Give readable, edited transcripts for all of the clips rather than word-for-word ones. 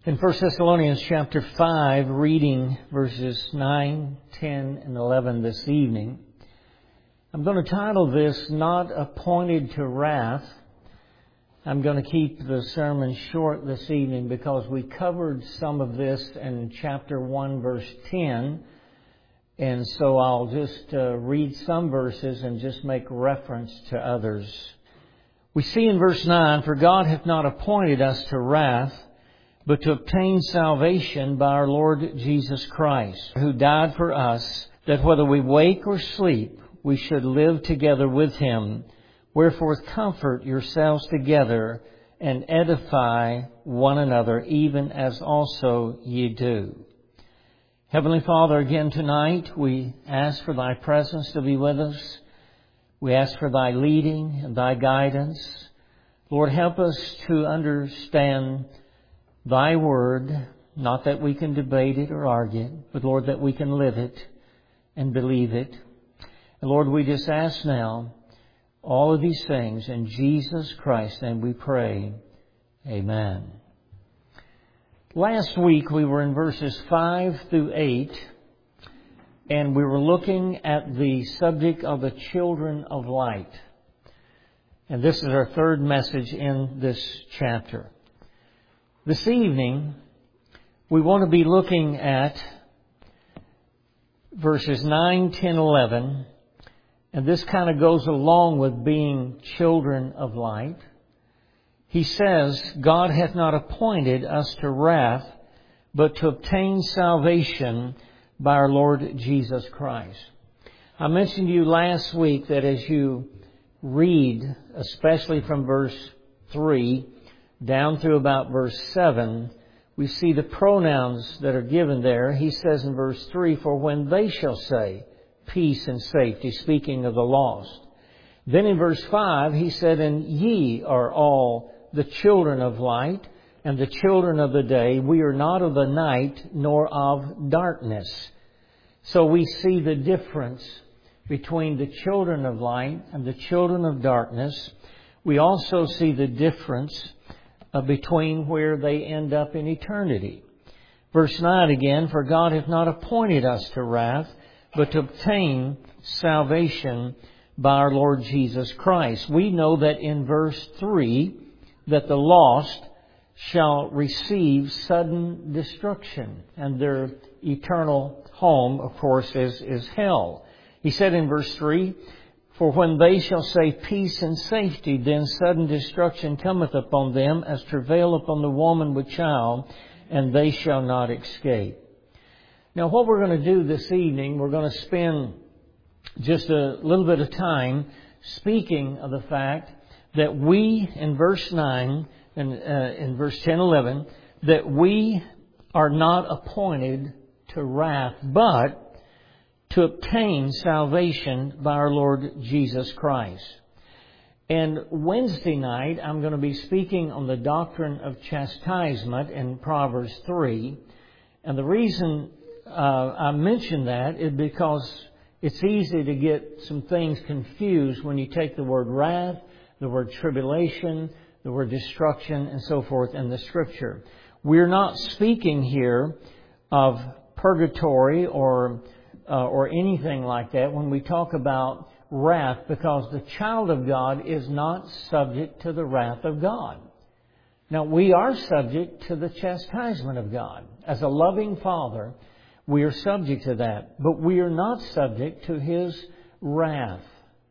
In 1 Thessalonians chapter 5, reading verses 9, 10, and 11 this evening, I'm going to title this, Not Appointed to Wrath. I'm going to keep the sermon short this evening because we covered some of this in chapter 1, verse 10. And so I'll just read some verses and just make reference to others. We see in verse 9, For God hath not appointed us to wrath, but to obtain salvation by our Lord Jesus Christ, who died for us, that whether we wake or sleep, we should live together with Him. Wherefore comfort yourselves together and edify one another, even as also ye do. Heavenly Father, again tonight we ask for Thy presence to be with us. We ask for Thy leading and Thy guidance. Lord, help us to understand Thy Word, not that we can debate it or argue it, but Lord, that we can live it and believe it. And Lord, we just ask now all of these things in Jesus Christ's name we pray. Amen. Last week we were in verses 5 through 8, and we were looking at the subject of the children of light. And this is our third message in this chapter. This evening, we want to be looking at verses 9, 10, 11. And this kind of goes along with being children of light. He says, God hath not appointed us to wrath, but to obtain salvation by our Lord Jesus Christ. I mentioned to you last week that as you read, especially from verse 3, down through about verse 7, we see the pronouns that are given there. He says in verse 3, For when they shall say peace and safety, speaking of the lost. Then in verse 5, he said, And ye are all the children of light and the children of the day. We are not of the night nor of darkness. So we see the difference between the children of light and the children of darkness. We also see the difference between where they end up in eternity. Verse 9 again, For God hath not appointed us to wrath, but to obtain salvation by our Lord Jesus Christ. We know that in verse 3 that the lost shall receive sudden destruction, and their eternal home, of course, is hell. He said in verse 3, For when they shall say peace and safety, then sudden destruction cometh upon them as travail upon the woman with child, and they shall not escape. Now, what we're going to do this evening, we're going to spend just a little bit of time speaking of the fact that we, in verse 9 and in verse 10, 11, that we are not appointed to wrath, but to obtain salvation by our Lord Jesus Christ. And Wednesday night, I'm going to be speaking on the doctrine of chastisement in Proverbs 3. And the reason I mention that is because it's easy to get some things confused when you take the word wrath, the word tribulation, the word destruction, and so forth in the Scripture. We're not speaking here of purgatory or anything like that when we talk about wrath, because the child of God is not subject to the wrath of God. Now, we are subject to the chastisement of God. As a loving Father, we are subject to that, but we are not subject to His wrath.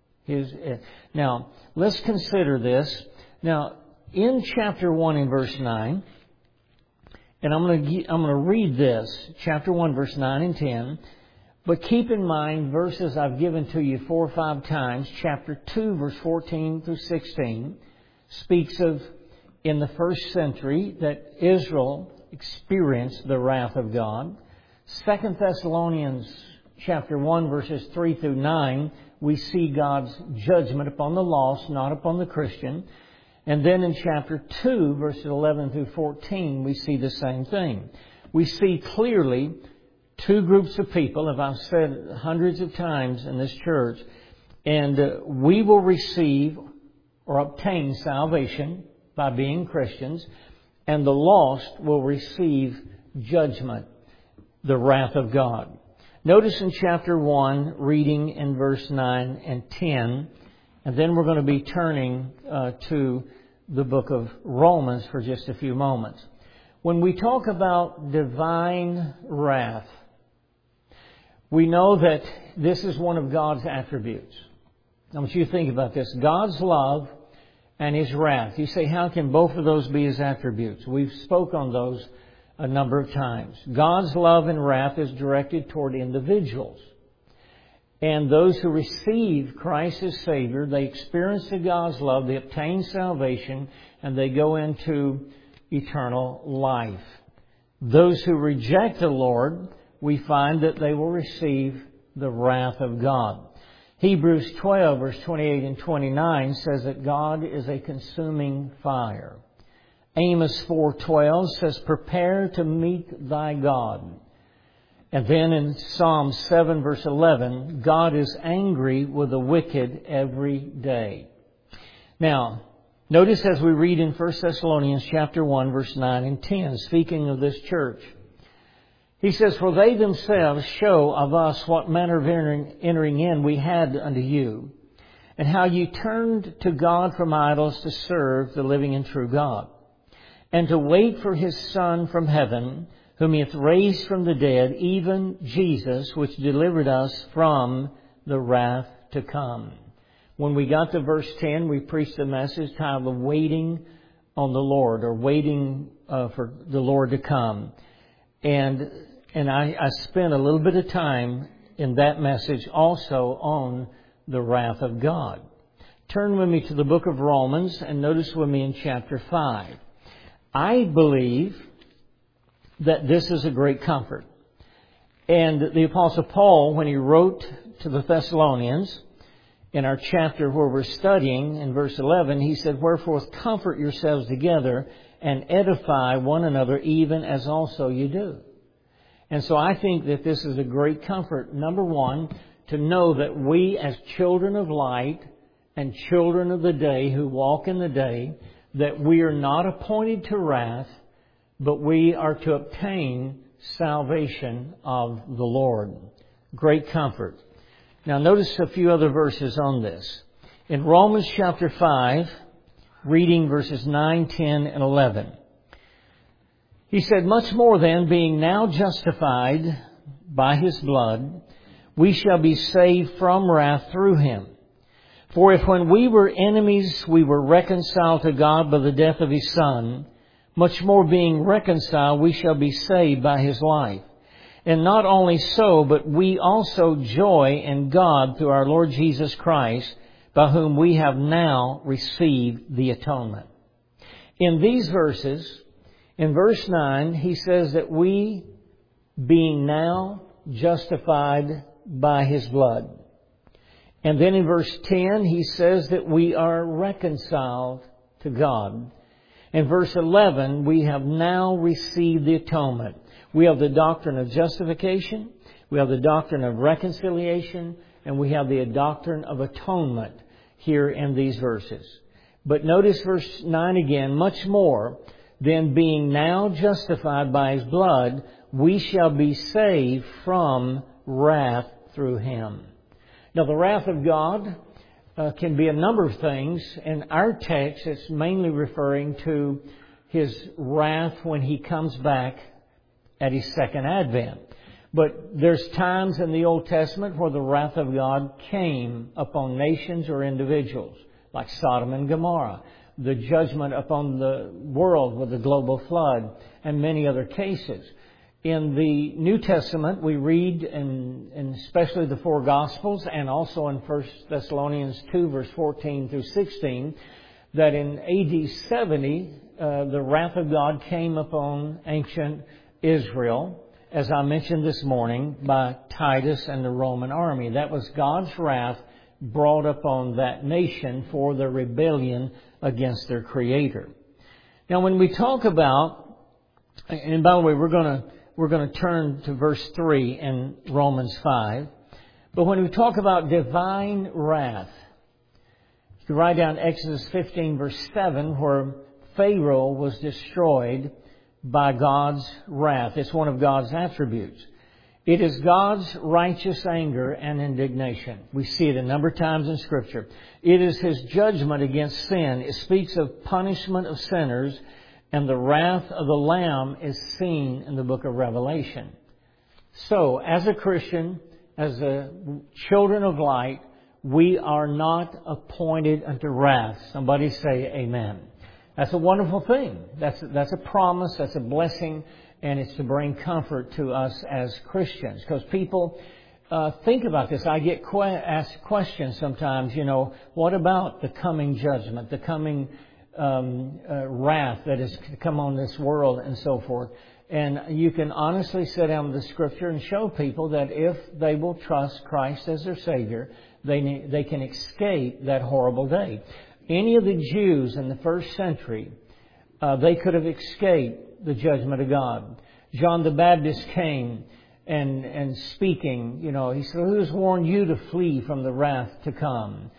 Now, let's consider this. Now, in chapter 1 in verse 9, and I'm going to read this, chapter 1, verse 9 and 10, but keep in mind verses I've given to you 4 or 5 times. Chapter 2, verse 14 through 16, speaks of in the first century that Israel experienced the wrath of God. 2 Thessalonians chapter 1, verses 3 through 9, we see God's judgment upon the lost, not upon the Christian. And then in chapter 2, verses 11 through 14, we see the same thing. We see clearly 2 groups of people, as I've said hundreds of times in this church, and we will receive or obtain salvation by being Christians. and the lost will receive judgment, the wrath of God. Notice in chapter 1, reading in verse 9 and 10, and then we're going to be turning to the book of Romans for just a few moments. When we talk about divine wrath, we know that this is one of God's attributes. I want you to think about this. God's love and His wrath. You say, how can both of those be His attributes? We've spoke on those a number of times. God's love and wrath is directed toward individuals. And those who receive Christ as Savior, they experience God's love, they obtain salvation, and they go into eternal life. Those who reject the Lord, we find that they will receive the wrath of God. Hebrews 12, verse 28 and 29 says that God is a consuming fire. Amos 4:12 says, prepare to meet thy God. And then in Psalm 7, verse 11, God is angry with the wicked every day. Now, notice as we read in 1 Thessalonians chapter 1, verse 9 and 10, speaking of this church, he says, for they themselves show of us what manner of entering in we had unto you, and how you turned to God from idols to serve the living and true God, and to wait for His Son from heaven, whom He hath raised from the dead, even Jesus, which delivered us from the wrath to come. When we got to verse 10, we preached a message titled Waiting on the Lord, or waiting for the Lord to come. And I spent a little bit of time in that message also on the wrath of God. Turn with me to the book of Romans and notice with me in chapter 5. I believe that this is a great comfort. And the Apostle Paul, when he wrote to the Thessalonians, in our chapter where we're studying, in verse 11, he said, wherefore comfort yourselves together and edify one another, even as also you do. And so I think that this is a great comfort, number one, to know that we as children of light and children of the day who walk in the day, that we are not appointed to wrath, but we are to obtain salvation of the Lord. Great comfort. Now notice a few other verses on this. In Romans chapter 5, reading verses 9, 10, and 11. He said, much more then, being now justified by His blood, we shall be saved from wrath through Him. For if when we were enemies we were reconciled to God by the death of His Son, much more being reconciled we shall be saved by His life. And not only so, but we also joy in God through our Lord Jesus Christ, by whom we have now received the atonement. In these verses, in verse 9, he says that we, being now justified by His blood. And then in verse 10, he says that we are reconciled to God. In verse 11, we have now received the atonement. We have the doctrine of justification, we have the doctrine of reconciliation, and we have the doctrine of atonement here in these verses. But notice verse 9 again, much more than being now justified by His blood, we shall be saved from wrath through Him. Now the wrath of God can be a number of things. In our text, it's mainly referring to His wrath when He comes back at His second advent. But there's times in the Old Testament where the wrath of God came upon nations or individuals, like Sodom and Gomorrah, the judgment upon the world with the global flood, and many other cases. In the New Testament, we read, in especially the four Gospels, and also in 1 Thessalonians 2, verse 14 through 16, that in AD 70, the wrath of God came upon ancient Israel, as I mentioned this morning, by Titus and the Roman army. That was God's wrath brought upon that nation for their rebellion against their Creator. Now, when we talk about, and by the way, we're going to turn to verse 3 in Romans 5. But when we talk about divine wrath, you can write down Exodus 15, verse 7, where Pharaoh was destroyed by God's wrath. It's one of God's attributes. It is God's righteous anger and indignation. We see it a number of times in Scripture. It is His judgment against sin. It speaks of punishment of sinners, and the wrath of the Lamb is seen in the book of Revelation. So, as a Christian, as a children of light, we are not appointed unto wrath. Somebody say amen. That's a wonderful thing. That's a promise. That's a blessing. And it's to bring comfort to us as Christians. Because people think about this. I get asked questions sometimes, what about the coming judgment, the coming wrath that is to come on this world and so forth. And you can honestly sit down with the Scripture and show people that if they will trust Christ as their Savior, they can escape that horrible day. Any of the Jews in the first century, they could have escaped the judgment of God. John the Baptist came and speaking, he said, "Who has warned you to flee from the wrath to come?"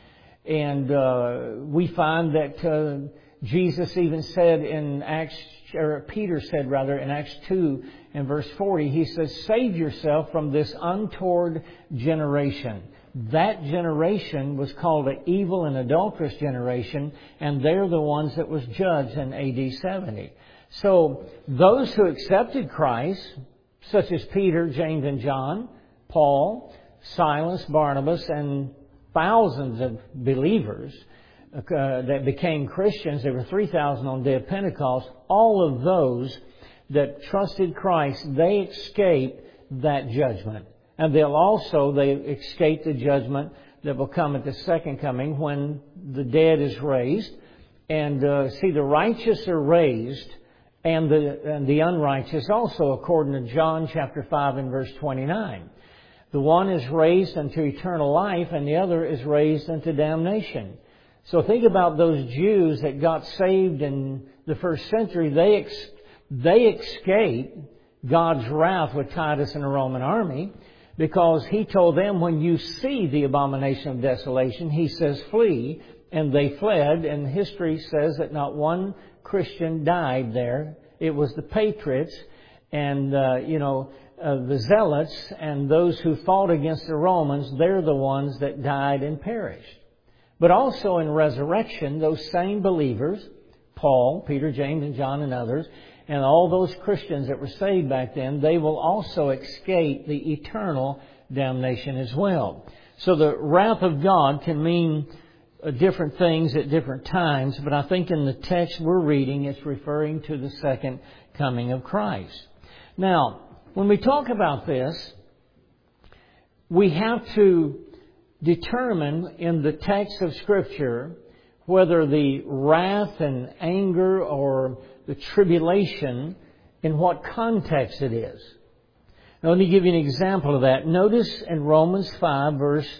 And we find that Jesus even said in Peter said in Acts 2 and verse 40, he says, "Save yourself from this untoward generation." That generation was called an evil and adulterous generation, and they're the ones that was judged in AD 70. So those who accepted Christ, such as Peter, James, and John, Paul, Silas, Barnabas, and thousands of believers that became Christians, there were 3,000 on the day of Pentecost, all of those that trusted Christ, they escaped that judgment. And they escape the judgment that will come at the second coming when the dead is raised. And the righteous are raised and the unrighteous also, according to John chapter 5 and verse 29. The one is raised unto eternal life and the other is raised unto damnation. So think about those Jews that got saved in the first century. They escaped God's wrath with Titus and the Roman army. Because He told them, when you see the abomination of desolation, He says, flee. And they fled. And history says that not one Christian died there. It was the patriots and, the zealots and those who fought against the Romans. They're the ones that died and perished. But also in resurrection, those same believers, Paul, Peter, James, and John, and others, and all those Christians that were saved back then, they will also escape the eternal damnation as well. So the wrath of God can mean different things at different times, but I think in the text we're reading, it's referring to the second coming of Christ. Now, when we talk about this, we have to determine in the text of Scripture whether the wrath and anger or the tribulation, in what context it is. Now, let me give you an example of that. Notice in Romans 5, verse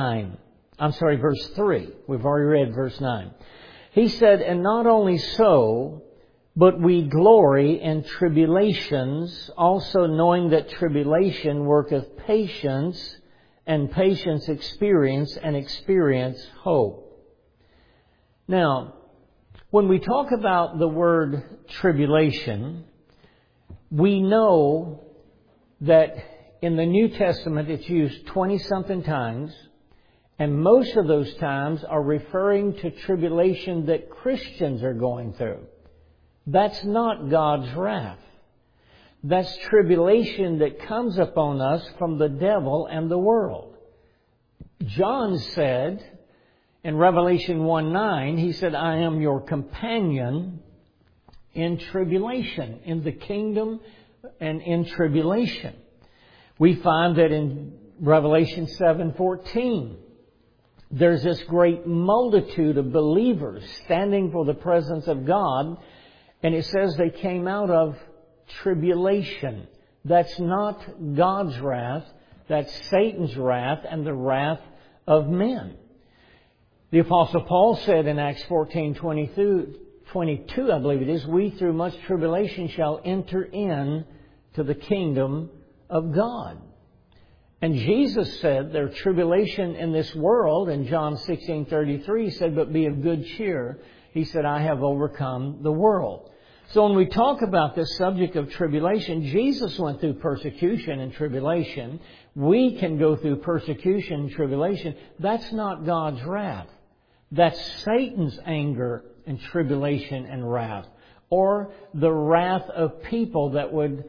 3. We've already read verse 9. He said, "And not only so, but we glory in tribulations, also knowing that tribulation worketh patience, and patience experience, and experience hope." Now, when we talk about the word tribulation, we know that in the New Testament it's used 20-something times, and most of those times are referring to tribulation that Christians are going through. That's not God's wrath. That's tribulation that comes upon us from the devil and the world. John said in Revelation 1:9, he said, "I am your companion in tribulation," in the kingdom and in tribulation. We find that in Revelation 7:14, there's this great multitude of believers standing for the presence of God, and it says they came out of tribulation. That's not God's wrath. That's Satan's wrath and the wrath of men. The Apostle Paul said in Acts 14:22, I believe it is, "We through much tribulation shall enter in to the kingdom of God." And Jesus said there's tribulation in this world. In John 16:33 said, "But be of good cheer. He said, I have overcome the world. So when we talk about this subject of tribulation, Jesus went through persecution and tribulation. We can go through persecution and tribulation. That's not God's wrath. That's Satan's anger and tribulation and wrath, or the wrath of people that would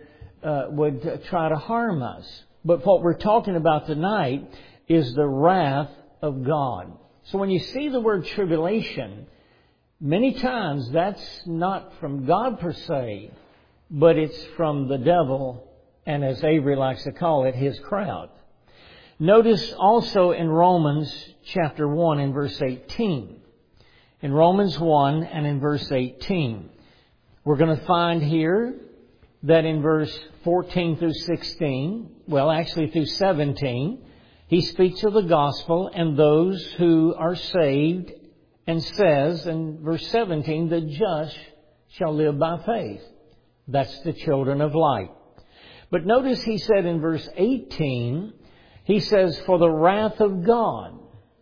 try to harm us. But what we're talking about tonight is the wrath of God. So when you see the word tribulation, many times that's not from God per se, but it's from the devil, and as Avery likes to call it, his crowd. Notice also in Romans chapter 1 and verse 18. In Romans 1 and in verse 18, we're going to find here that in verse 14 through 16, well, actually through 17, he speaks of the gospel and those who are saved, and says in verse 17, the just shall live by faith. That's the children of light. But notice he said in verse 18, he says, for the wrath of God.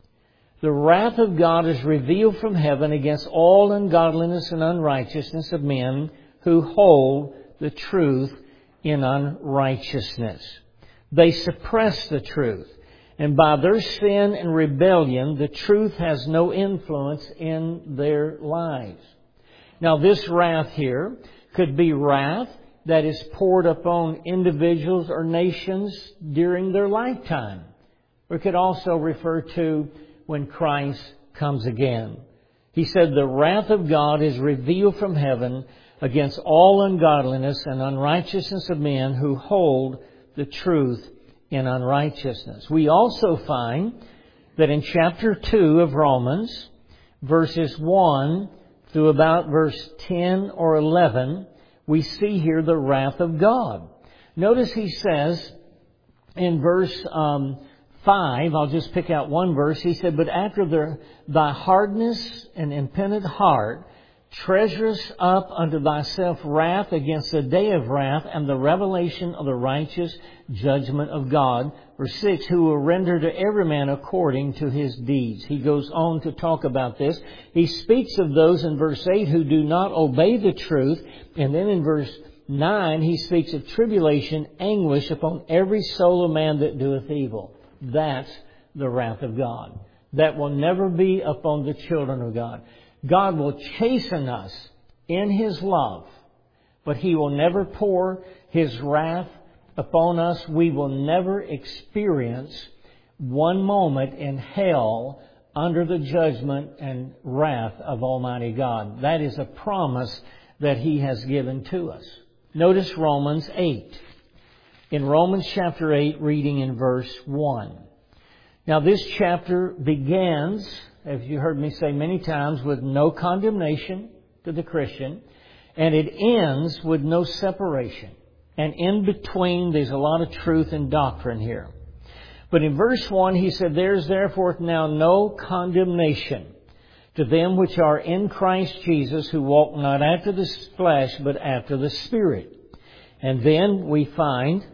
The wrath of God is revealed from heaven against all ungodliness and unrighteousness of men who hold the truth in unrighteousness. They suppress the truth. And by their sin and rebellion, the truth has no influence in their lives. Now, this wrath here could be wrath that is poured upon individuals or nations during their lifetime. Or it could also refer to when Christ comes again. He said, the wrath of God is revealed from heaven against all ungodliness and unrighteousness of men who hold the truth in unrighteousness. We also find that in chapter 2 of Romans, verses 1 through about verse 10 or 11, we see here the wrath of God. Notice he says in verse 5, I'll just pick out one verse, he said, but after thy hardness and impenitent heart, treasurest up unto thyself wrath against the day of wrath and the revelation of the righteous judgment of God. Verse 6, who will render to every man according to his deeds. He goes on to talk about this. He speaks of those in verse 8 who do not obey the truth. And then in verse 9, he speaks of tribulation, anguish upon every soul of man that doeth evil. That's the wrath of God. That will never be upon the children of God. God will chasten us in His love, but He will never pour His wrath upon us. We will never experience one moment in hell under the judgment and wrath of Almighty God. That is a promise that He has given to us. Notice Romans 8. In Romans chapter 8, reading in verse 1. Now this chapter begins, as you heard me say many times, with no condemnation to the Christian, and it ends with no separation. And in between, there's a lot of truth and doctrine here. But in verse 1, he said, there is therefore now no condemnation to them which are in Christ Jesus, who walk not after the flesh, but after the Spirit. And then we find,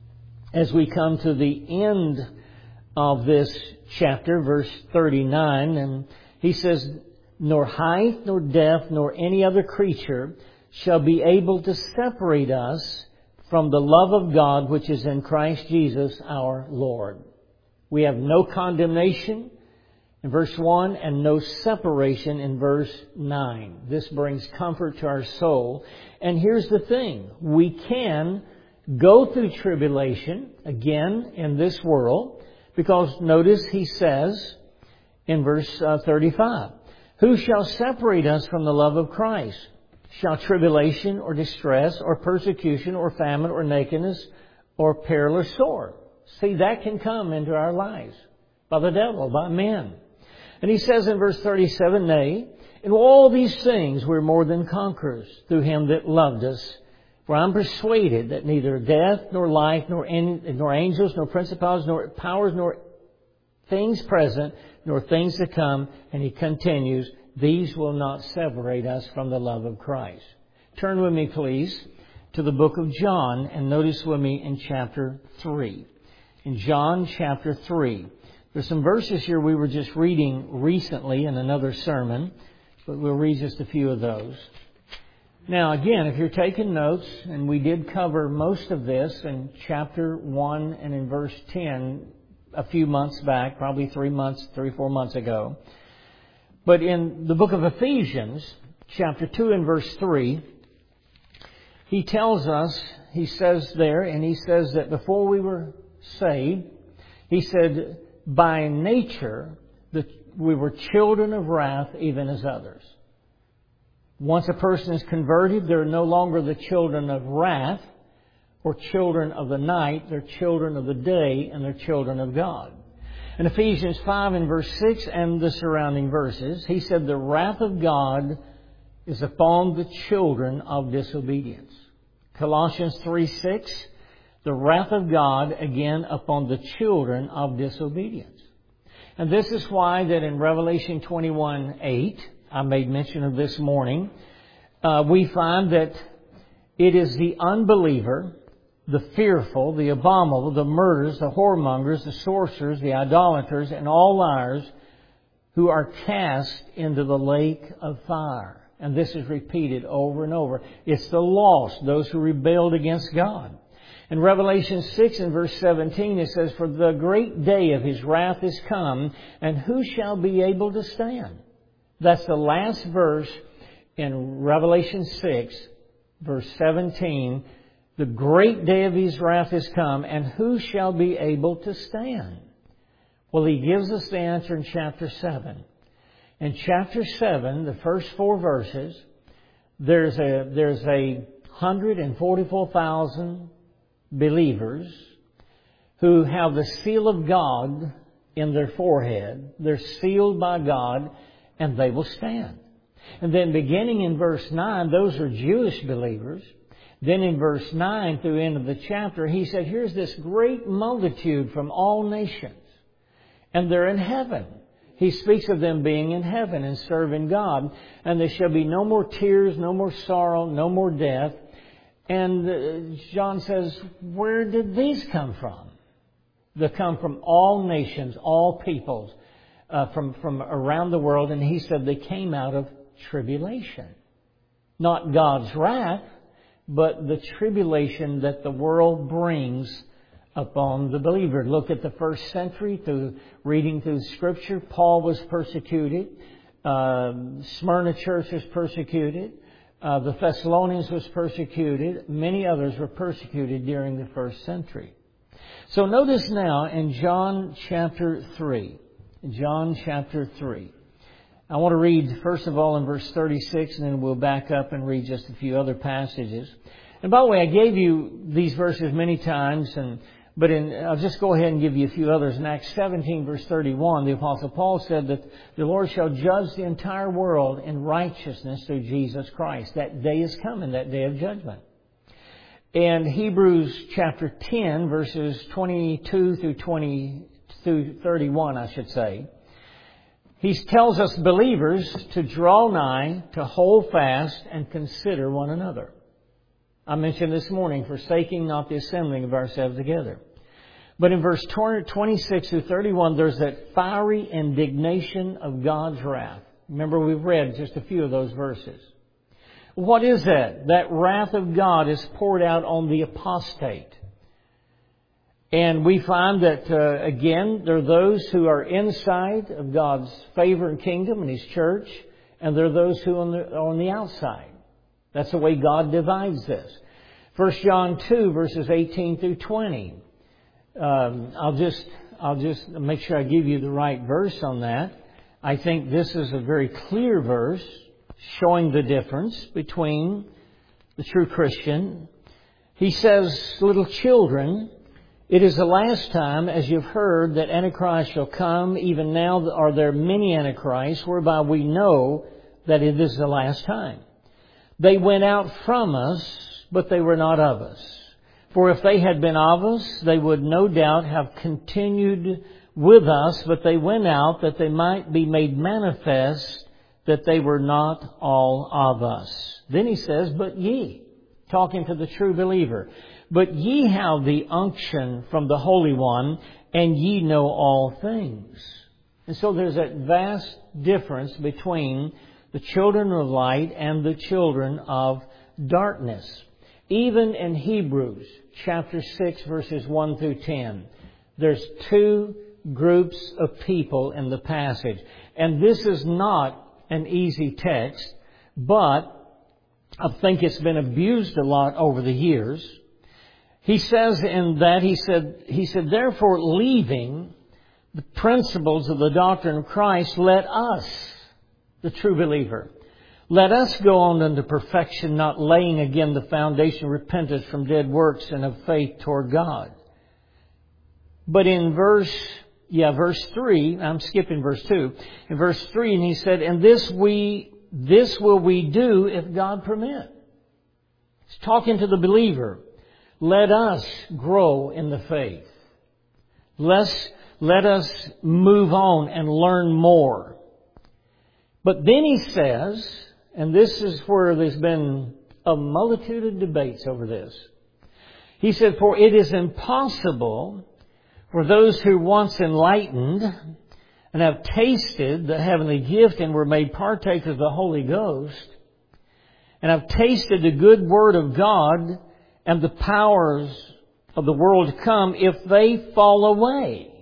as we come to the end of this chapter, verse 39, and he says, nor height, nor depth, nor any other creature shall be able to separate us from the love of God which is in Christ Jesus our Lord. We have no condemnation in verse 1 and no separation in verse 9. This brings comfort to our soul. And here's the thing. We can go through tribulation again in this world, because notice he says in verse 35, who shall separate us from the love of Christ? Shall tribulation or distress or persecution or famine or nakedness or peril or sword? See, that can come into our lives by the devil, by men. And he says in verse 37, nay, in all these things we're more than conquerors through Him that loved us. For I'm persuaded that neither death, nor life, nor angels, nor principalities, nor powers, nor things present, nor things to come. And he continues, these will not separate us from the love of Christ. Turn with me, please, to the book of John, and notice with me in chapter 3. In John chapter 3, there's some verses here we were just reading recently in another sermon. but we'll read just a few of those. Now, again, if you're taking notes, and we did cover most of this in chapter 1 and in verse 10 a few months back, probably 3 or 4 months ago. But in the book of Ephesians, chapter 2 and verse 3, he tells us, he says there, and he says that before we were saved, he said, by nature, that we were children of wrath even as others. Once a person is converted, they're no longer the children of wrath or children of the night. They're children of the day, and they're children of God. In Ephesians 5 and verse 6 and the surrounding verses, he said, the wrath of God is upon the children of disobedience. Colossians 3:6, the wrath of God, again, upon the children of disobedience. And this is why that in Revelation 21:8, I made mention of this morning, we find that it is the unbeliever, the fearful, the abominable, the murderers, the whoremongers, the sorcerers, the idolaters, and all liars who are cast into the lake of fire. And this is repeated over and over. It's the lost, those who rebelled against God. In Revelation 6 and verse 17, it says, for the great day of His wrath is come, and who shall be able to stand? That's the last verse in Revelation 6, verse 17. The great day of His wrath is come, and who shall be able to stand? Well, he gives us the answer in chapter 7. In chapter 7, the first 4 verses, there's a 144,000 believers who have the seal of God in their forehead. They're sealed by God, and they will stand. And then beginning in verse 9, those are Jewish believers. Then in verse 9 through the end of the chapter, he said, here's this great multitude from all nations, and they're in heaven. He speaks of them being in heaven and serving God. And there shall be no more tears, no more sorrow, no more death. And John says, where did these come from? They come from all nations, all peoples, from around the world. And he said they came out of tribulation. Not God's wrath, but the tribulation that the world brings upon the believer. Look at the first century, through reading through Scripture. Paul was persecuted. Smyrna church was persecuted. The Thessalonians was persecuted. Many others were persecuted during the first century. So notice now in John chapter 3. John chapter 3. I want to read first of all in verse 36, and then we'll back up and read just a few other passages. And by the way, I gave you these verses many times, but I'll just go ahead and give you a few others. In Acts 17, verse 31, the Apostle Paul said that the Lord shall judge the entire world in righteousness through Jesus Christ. That day is coming, that day of judgment. And Hebrews chapter 10, verses 22 through 31, I should say. He tells us believers to draw nigh, to hold fast, and consider one another. I mentioned this morning, forsaking not the assembling of ourselves together. But in verse 26 through 31, there's that fiery indignation of God's wrath. Remember, we've read just a few of those verses. What is that? That wrath of God is poured out on the apostate. And we find that, again, there are those who are inside of God's favor and kingdom and His church, and there are those who are on the outside. That's the way God divides this. 1 John 2, verses 18 through 20. I'll just make sure I give you the right verse on that. I think this is a very clear verse showing the difference between the true Christian. He says, little children, it is the last time, as you've heard, that Antichrist shall come. Even now are there many Antichrists, whereby we know that it is the last time. They went out from us, but they were not of us. For if they had been of us, they would no doubt have continued with us, but they went out that they might be made manifest that they were not all of us. Then he says, but ye, talking to the true believer, but ye have the unction from the Holy One, and ye know all things. And so there's that vast difference between the children of light and the children of darkness. Even in Hebrews chapter 6 verses 1 through 10, there's two groups of people in the passage. And this is not an easy text, but I think it's been abused a lot over the years. He says in that, he said, therefore, leaving the principles of the doctrine of Christ, let us, the true believer, let us go on unto perfection, not laying again the foundation of repentance from dead works and of faith toward God. But in verse 3, I'm skipping verse 2. In verse 3, and he said, and this will we do if God permit. He's talking to the believer. Let us grow in the faith. Let us move on and learn more. But then he says, and this is where there's been a multitude of debates over this. He said, for it is impossible for those who once enlightened and have tasted the heavenly gift and were made partakers of the Holy Ghost and have tasted the good word of God and the powers of the world to come, if they fall away,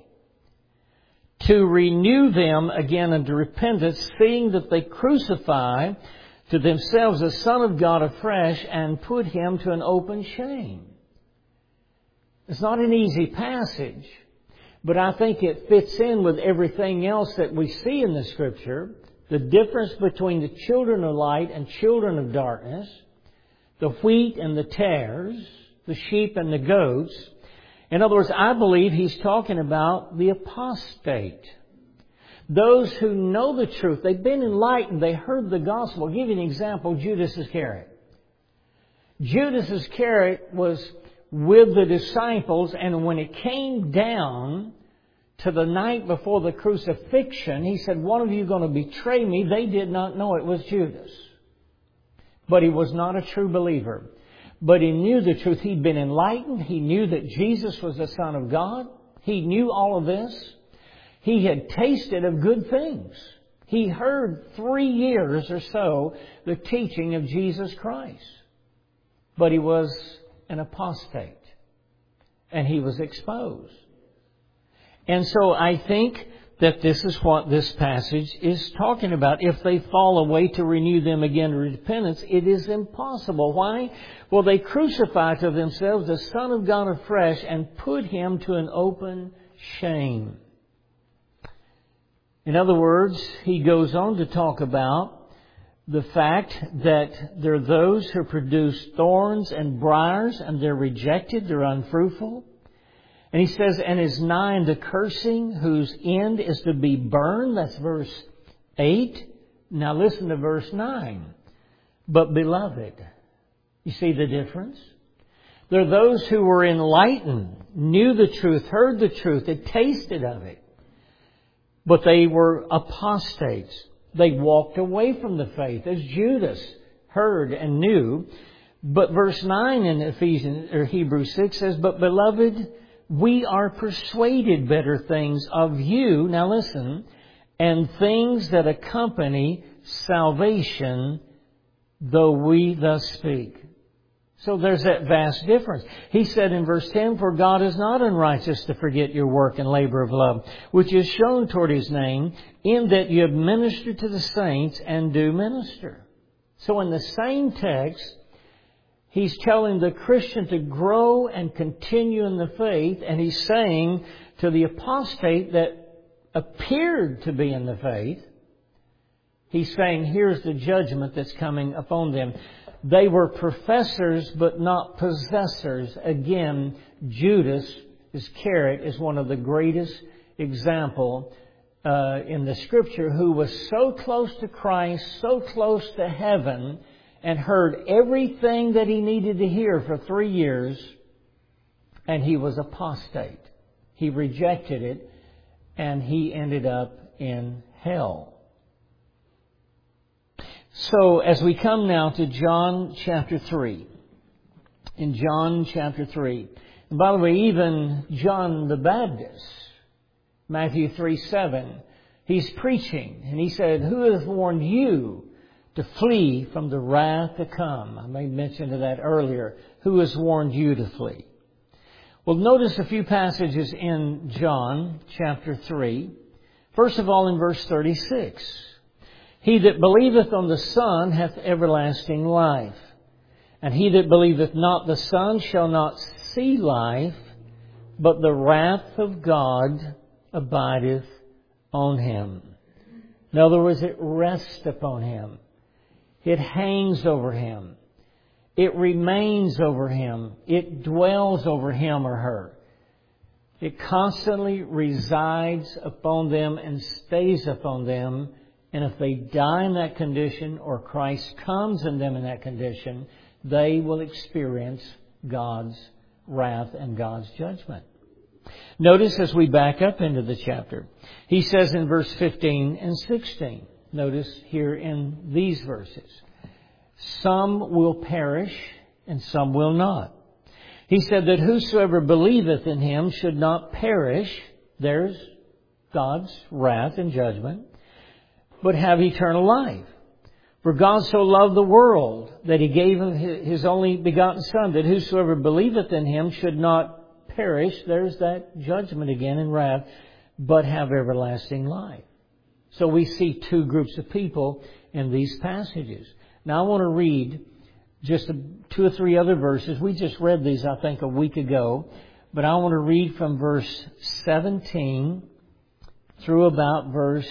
to renew them again unto repentance, seeing that they crucify to themselves the Son of God afresh and put Him to an open shame. It's not an easy passage, but I think it fits in with everything else that we see in the Scripture. The difference between the children of light and children of darkness, the wheat and the tares, the sheep and the goats. In other words, I believe he's talking about the apostate. Those who know the truth, they've been enlightened, they heard the gospel. I'll give you an example, Judas Iscariot. Judas Iscariot was with the disciples, and when it came down to the night before the crucifixion, he said, one of you is going to betray me. They did not know it was Judas. But he was not a true believer. But he knew the truth. He'd been enlightened. He knew that Jesus was the Son of God. He knew all of this. He had tasted of good things. He heard 3 years or so the teaching of Jesus Christ. But he was an apostate. And he was exposed. And so I think that this is what this passage is talking about. If they fall away to renew them again to repentance, it is impossible. Why? Well, they crucify to themselves the Son of God afresh and put Him to an open shame. In other words, he goes on to talk about the fact that there are those who produce thorns and briars, and they're rejected, they're unfruitful. And he says, and is nigh unto cursing, whose end is to be burned. That's verse 8. Now listen to verse 9. But beloved, you see the difference? There are those who were enlightened, knew the truth, heard the truth, had tasted of it. But they were apostates. They walked away from the faith, as Judas heard and knew. But verse 9 in Hebrews 6 says, but beloved, we are persuaded better things of you, now listen, and things that accompany salvation, though we thus speak. So there's that vast difference. He said in verse 10, for God is not unrighteous to forget your work and labor of love, which is shown toward His name, in that you have ministered to the saints and do minister. So in the same text, he's telling the Christian to grow and continue in the faith, and he's saying to the apostate that appeared to be in the faith, he's saying, here's the judgment that's coming upon them. They were professors but not possessors. Again, Judas Iscariot is one of the greatest example in the Scripture, who was so close to Christ, so close to heaven, and heard everything that he needed to hear for 3 years, and he was apostate. He rejected it, and he ended up in hell. So, as we come now to John chapter 3. In John chapter 3. And by the way, even John the Baptist, Matthew 3:7, he's preaching, and he said, who has warned you to flee from the wrath to come. I made mention of that earlier. Who has warned you to flee? Well, notice a few passages in John chapter 3. First of all, in verse 36. He that believeth on the Son hath everlasting life. And he that believeth not the Son shall not see life, but the wrath of God abideth on him. In other words, it rests upon him. It hangs over him. It remains over him. It dwells over him or her. It constantly resides upon them and stays upon them. And if they die in that condition or Christ comes in them in that condition, they will experience God's wrath and God's judgment. Notice as we back up into the chapter, he says in verse 15 and 16, notice here in these verses, some will perish and some will not. He said that whosoever believeth in him should not perish, there's God's wrath and judgment, but have eternal life. For God so loved the world that he gave him his only begotten Son, that whosoever believeth in him should not perish, there's that judgment again and wrath, but have everlasting life. So we see two groups of people in these passages. Now I want to read just 2 or 3 other verses. We just read these, I think, a week ago. But I want to read from verse 17 through about verse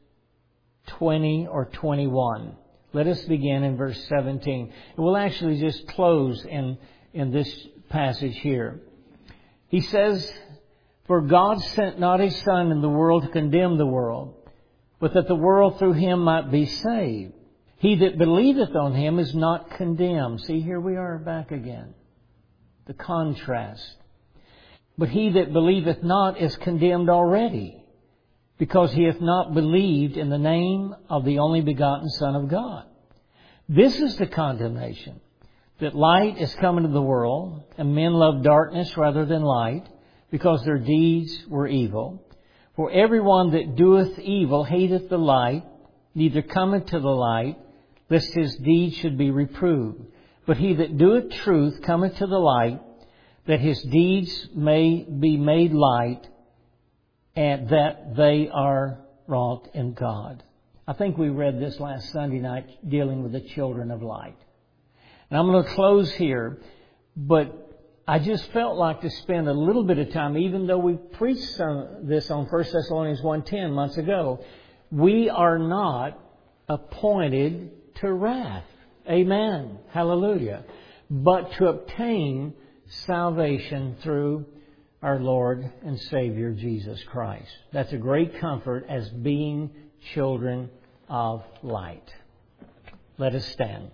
20 or 21. Let us begin in verse 17. And we'll actually just close in this passage here. He says, For God sent not his Son in the world to condemn the world, but that the world through him might be saved. He that believeth on him is not condemned. See, here we are back again. The contrast. But he that believeth not is condemned already, because he hath not believed in the name of the only begotten Son of God. This is the condemnation, that light is come into the world, and men love darkness rather than light, because their deeds were evil. For everyone that doeth evil hateth the light, neither cometh to the light, lest his deeds should be reproved. But he that doeth truth cometh to the light, that his deeds may be made light, and that they are wrought in God. I think we read this last Sunday night, dealing with the children of light. And I'm going to close here, but I just felt like to spend a little bit of time, even though we preached this on 1 Thessalonians 1:10 months ago, we are not appointed to wrath. Amen. Hallelujah. But to obtain salvation through our Lord and Savior Jesus Christ. That's a great comfort as being children of light. Let us stand.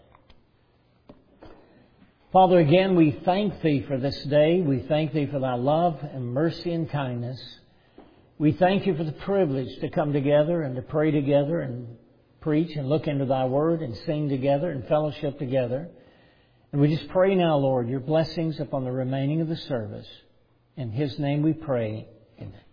Father, again, we thank Thee for this day. We thank Thee for Thy love and mercy and kindness. We thank You for the privilege to come together and to pray together and preach and look into Thy Word and sing together and fellowship together. And we just pray now, Lord, Your blessings upon the remaining of the service. In His name we pray. Amen.